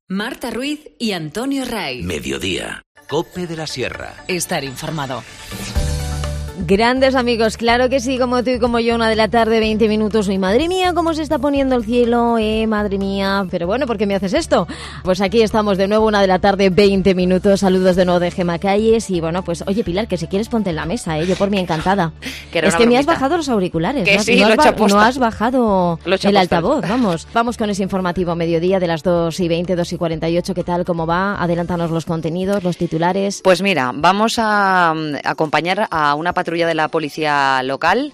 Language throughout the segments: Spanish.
Marta Ruiz y Antonio Ray. Mediodía. COPE de la Sierra. Estar informado. Grandes amigos, claro que sí, como tú y como yo, 1 PM, 20 minutos. Y madre mía, cómo se está poniendo el cielo, madre mía. Pero bueno, ¿por qué me haces esto? Pues aquí estamos de nuevo, 1 PM, 20 minutos. Saludos de nuevo de Gema Calles. Y bueno, pues oye, Pilar, que si quieres ponte en la mesa, yo por mí encantada. Es que me has bajado los auriculares. Que ¿no? sí, No has bajado el altavoz. Vamos con ese informativo mediodía de las 2:20, 2:48. ¿Qué tal? ¿Cómo va? Adelántanos los contenidos, los titulares. Pues mira, vamos a acompañar a una patrulla de la policía local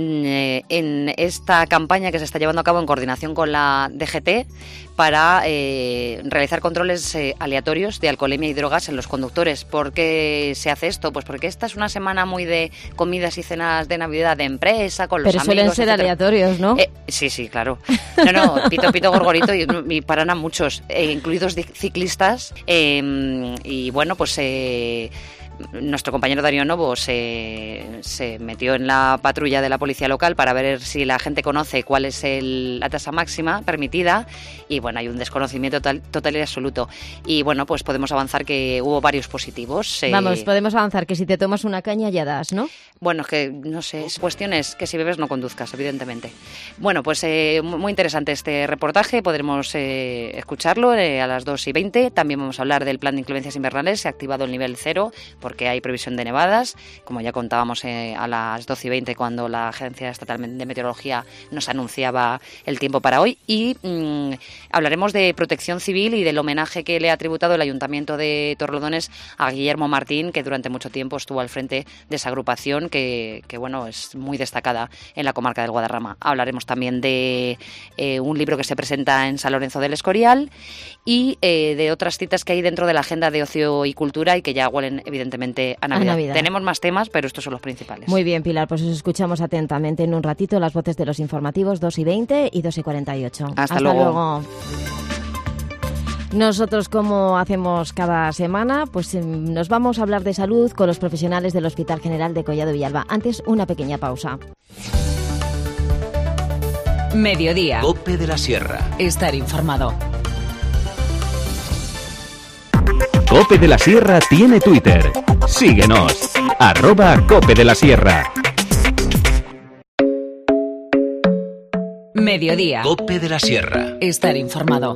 en esta campaña que se está llevando a cabo en coordinación con la DGT para realizar controles aleatorios de alcoholemia y drogas en los conductores. ¿Por qué se hace esto? Pues porque esta es una semana muy de comidas y cenas de Navidad de empresa, con los amigos. Pero suelen ser aleatorios, ¿no? Sí, claro. No, pito, gorgorito y paran a muchos, incluidos ciclistas. Y bueno, pues nuestro compañero Darío Novo se metió en la patrulla de la policía local para ver si la gente conoce cuál es la tasa máxima permitida, y bueno, hay un desconocimiento total y absoluto. Y bueno, pues podemos avanzar que hubo varios positivos. Podemos avanzar que si te tomas una caña ya das, ¿no? Bueno, es que no sé, es cuestión es que si bebes no conduzcas, evidentemente. Bueno, pues muy interesante este reportaje, podremos escucharlo a las 2:20. También vamos a hablar del plan de inclemencias invernales. Se ha activado el nivel 0 porque hay previsión de nevadas, como ya contábamos a las 12:20 cuando la Agencia Estatal de Meteorología nos anunciaba el tiempo para hoy. Y hablaremos de protección civil y del homenaje que le ha tributado el Ayuntamiento de Torrelodones a Guillermo Martín, que durante mucho tiempo estuvo al frente de esa agrupación que bueno, es muy destacada en la comarca del Guadarrama. Hablaremos también de un libro que se presenta en San Lorenzo del Escorial y de otras citas que hay dentro de la agenda de ocio y cultura y que ya huelen evidentemente a Navidad. Tenemos más temas, pero estos son los principales. Muy bien, Pilar, pues os escuchamos atentamente en un ratito las voces de los informativos 2:20 y 2:48. Hasta luego. Nosotros, como hacemos cada semana, pues nos vamos a hablar de salud con los profesionales del Hospital General de Collado Villalba. Antes, una pequeña pausa. Mediodía. COPE de la Sierra. Estar informado. COPE de la Sierra tiene Twitter. Síguenos. @COPE de la Sierra. Mediodía. COPE de la Sierra. Estar informado.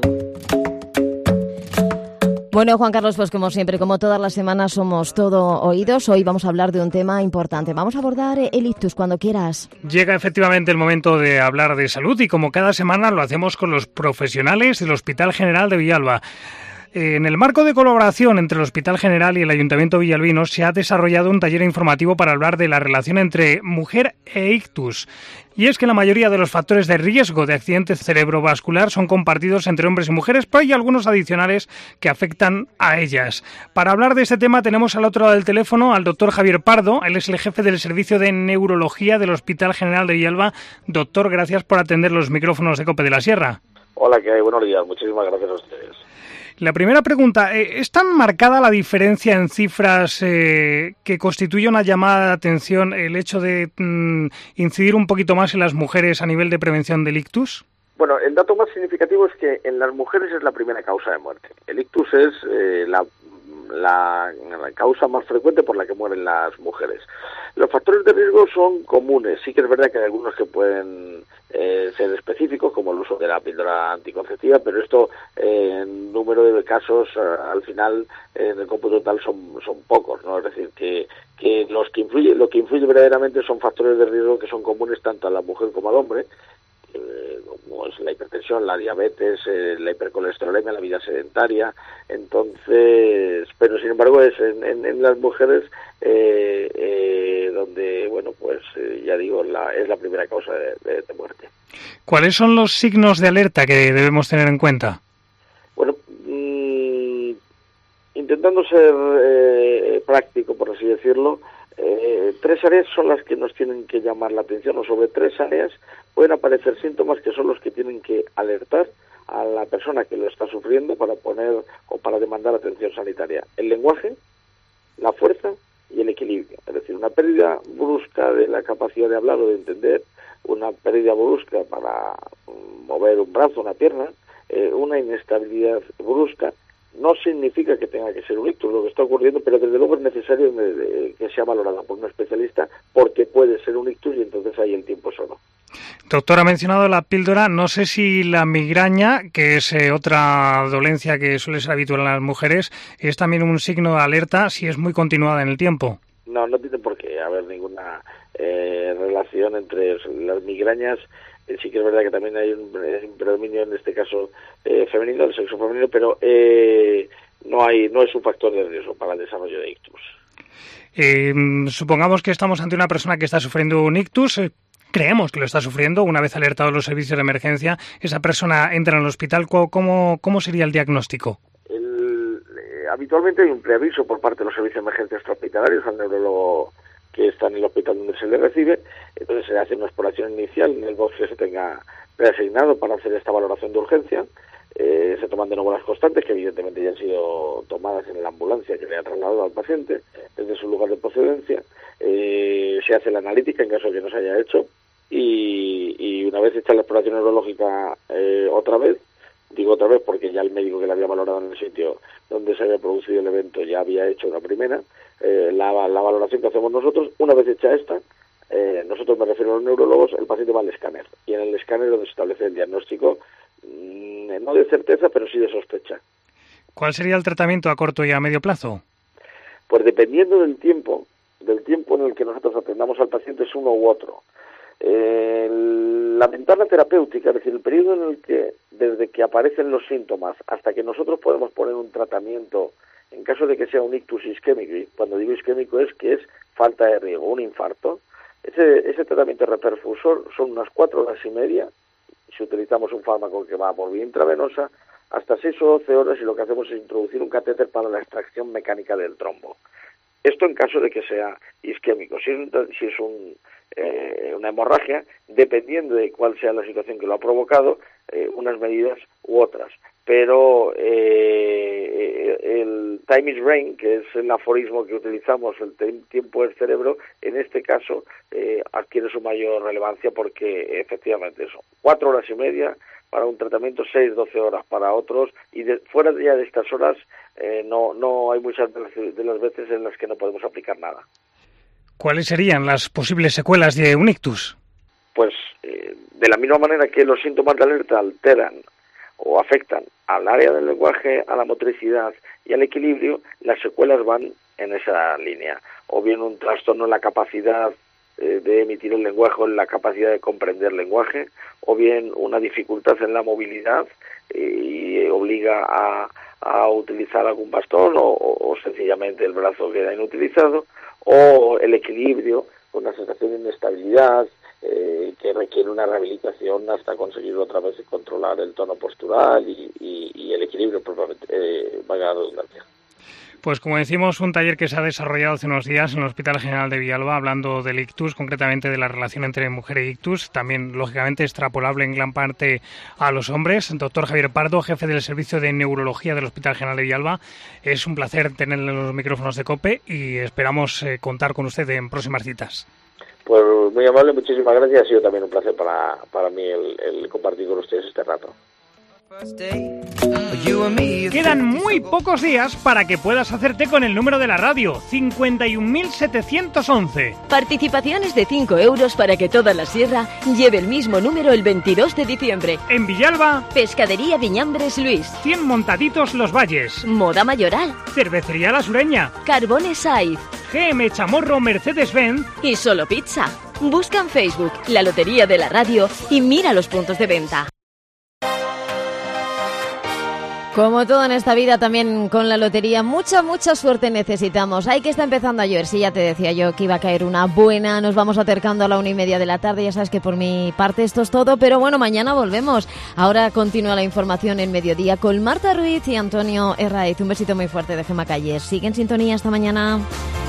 Bueno, Juan Carlos, pues como siempre, como todas las semanas, somos todo oídos. Hoy vamos a hablar de un tema importante. Vamos a abordar el ictus cuando quieras. Llega efectivamente el momento de hablar de salud y como cada semana lo hacemos con los profesionales del Hospital General de Villalba. En el marco de colaboración entre el Hospital General y el Ayuntamiento villalbino se ha desarrollado un taller informativo para hablar de la relación entre mujer e ictus. Y es que la mayoría de los factores de riesgo de accidente cerebrovascular son compartidos entre hombres y mujeres, pero hay algunos adicionales que afectan a ellas. Para hablar de este tema tenemos al otro lado del teléfono al doctor Javier Pardo. Él es el jefe del Servicio de Neurología del Hospital General de Villalba. Doctor, gracias por atender los micrófonos de COPE de la Sierra. Hola, ¿qué hay? Buenos días. Muchísimas gracias a ustedes. La primera pregunta, ¿es tan marcada la diferencia en cifras que constituye una llamada de atención el hecho de incidir un poquito más en las mujeres a nivel de prevención del ictus? Bueno, el dato más significativo es que en las mujeres es la primera causa de muerte. El ictus es la causa más frecuente por la que mueren las mujeres. Los factores de riesgo son comunes. Sí que es verdad que hay algunos que pueden ser específicos, como el uso de la píldora anticonceptiva, pero esto en número de casos al final en el cómputo total son pocos, ¿no? Es decir, que lo que influye verdaderamente son factores de riesgo que son comunes tanto a la mujer como al hombre, como es la hipertensión, la diabetes, la hipercolesterolemia, la vida sedentaria. Entonces, pero sin embargo es en las mujeres donde, bueno, pues ya digo, es la primera causa de muerte. ¿Cuáles son los signos de alerta que debemos tener en cuenta? Bueno, intentando ser práctico, por así decirlo, 3 áreas son las que nos tienen que llamar la atención, o sobre 3 áreas pueden aparecer síntomas que son los que tienen que alertar a la persona que lo está sufriendo para poner o para demandar atención sanitaria. El lenguaje, la fuerza y el equilibrio, es decir, una pérdida brusca de la capacidad de hablar o de entender, una pérdida brusca para mover un brazo, una pierna, una inestabilidad brusca, no significa que tenga que ser un ictus lo que está ocurriendo, pero desde luego es necesario que sea valorada por un especialista, porque puede ser un ictus y entonces ahí el tiempo es oro. Doctor, ha mencionado la píldora. No sé si la migraña, que es otra dolencia que suele ser habitual en las mujeres, es también un signo de alerta si es muy continuada en el tiempo. No tiene por qué haber ninguna relación entre las migrañas. Sí que es verdad que también hay un predominio en este caso femenino, del sexo femenino, pero no es un factor de riesgo para el desarrollo de ictus. Supongamos que estamos ante una persona que está sufriendo un ictus. Creemos que lo está sufriendo. Una vez alertados los servicios de emergencia, esa persona entra en el hospital. ¿Cómo sería el diagnóstico? Habitualmente hay un preaviso por parte de los servicios de emergencia extrahospitalarios al neurólogo que está en el hospital donde se le recibe. Entonces se hace una exploración inicial en el box que se tenga preasignado para hacer esta valoración de urgencia. Se toman de nuevo las constantes, que evidentemente ya han sido tomadas en la ambulancia que le ha trasladado al paciente desde su lugar de procedencia. Se hace la analítica en caso de que no se haya hecho, y una vez hecha la exploración neurológica otra vez porque ya el médico que la había valorado en el sitio donde se había producido el evento ya había hecho una primera, la valoración que hacemos nosotros, una vez hecha esta, nosotros, me refiero a los neurólogos, el paciente va al escáner, y en el escáner donde se establece el diagnóstico, no de certeza, pero sí de sospecha. ¿Cuál sería el tratamiento a corto y a medio plazo? Pues dependiendo del tiempo en el que nosotros atendamos al paciente, es uno u otro. La ventana terapéutica, es decir, el periodo en el que, desde que aparecen los síntomas hasta que nosotros podemos poner un tratamiento, en caso de que sea un ictus isquémico, y cuando digo isquémico es que es falta de riego, un infarto, ese tratamiento reperfusor son unas 4 horas y media, si utilizamos un fármaco que va por vía intravenosa, hasta 6 o 12 horas, y lo que hacemos es introducir un catéter para la extracción mecánica del trombo. Esto en caso de que sea isquémico. Si es una hemorragia, dependiendo de cuál sea la situación que lo ha provocado, unas medidas u otras. Pero el time is brain, que es el aforismo que utilizamos, el tiempo es cerebro, en este caso adquiere su mayor relevancia, porque efectivamente eso, 4 horas y media para un tratamiento, 6-12 horas para otros, y fuera ya de estas horas no hay muchas de las veces en las que no podemos aplicar nada. ¿Cuáles serían las posibles secuelas de un ictus? Pues de la misma manera que los síntomas de alerta alteran o afectan al área del lenguaje, a la motricidad y al equilibrio, las secuelas van en esa línea. O bien un trastorno en la capacidad de emitir el lenguaje o en la capacidad de comprender el lenguaje, o bien una dificultad en la movilidad y obliga a utilizar algún bastón o sencillamente el brazo queda inutilizado, o el equilibrio con una sensación de inestabilidad que requiere una rehabilitación hasta conseguir otra vez controlar el tono postural y el equilibrio propiamente, valga la redundancia. Pues como decimos, un taller que se ha desarrollado hace unos días en el Hospital General de Villalba, hablando del ictus, concretamente de la relación entre mujer e ictus, también lógicamente extrapolable en gran parte a los hombres. Doctor Javier Pardo, jefe del Servicio de Neurología del Hospital General de Villalba, es un placer tenerle en los micrófonos de COPE y esperamos contar con usted en próximas citas. Pues muy amable, muchísimas gracias. Ha sido también un placer para mí el compartir con ustedes este rato. Quedan muy pocos días para que puedas hacerte con el número de la radio, 51.711. Participaciones de 5 euros para que toda la sierra lleve el mismo número el 22 de diciembre. En Villalba, Pescadería Viñambres Luis, 100 Montaditos Los Valles, Moda Mayoral, Cervecería La Sureña, Carbones Saiz, GM Chamorro Mercedes-Benz y Solo Pizza. Busca en Facebook la Lotería de la Radio y mira los puntos de venta. Como todo en esta vida, también con la lotería, mucha suerte necesitamos. Hay que está empezando a llover. Sí, ya te decía yo que iba a caer una buena. Nos vamos acercando a la 1:30 de la tarde. Ya sabes que por mi parte esto es todo. Pero bueno, mañana volvemos. Ahora continúa la información en Mediodía con Marta Ruiz y Antonio Herraiz. Un besito muy fuerte de Gemma Calles. Sigue en sintonía. Hasta mañana.